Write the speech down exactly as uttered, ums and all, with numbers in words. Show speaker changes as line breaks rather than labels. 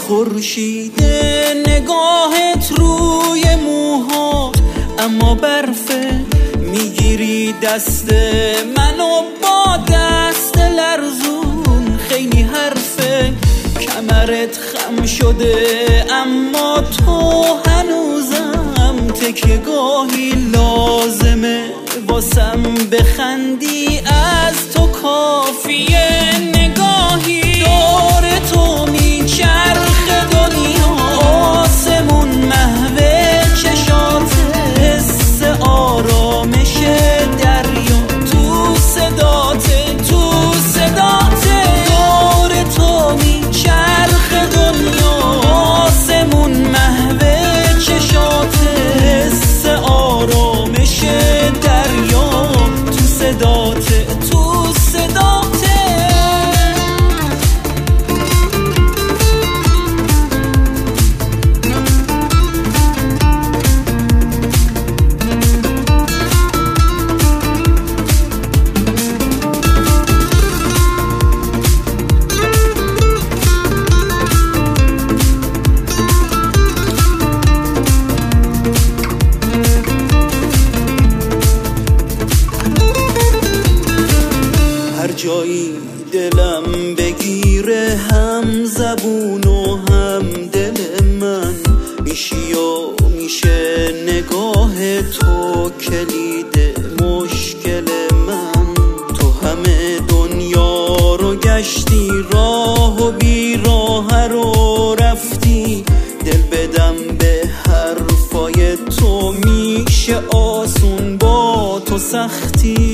خورشید نگاهت روی موهات، اما برفه میگیری دست منو با دست لرزون. خیلی حرفه کمرت خم شده، اما تو هنوزم تکیه گاهی لازمه واسم بخندی. از تو کافیه نگاهی، دور تو میچرخه دنیا، آسمون محوه چشات، حس آرامش دریا تو صداته، تو صداته. دور تو میچرخه دنیا، آسمون محوه چشات، حس آرامش دریا تو صداته، تو صداته. هر جایی دلم بگیره، هم زبون و هم دل من میشی و میشه نگاه تو کلید مشکل من. تو همه دنیا رو گشتی، راه و بیراه رو رفتی، دل بدم به حرفای تو میشه آسون، با تو سختی.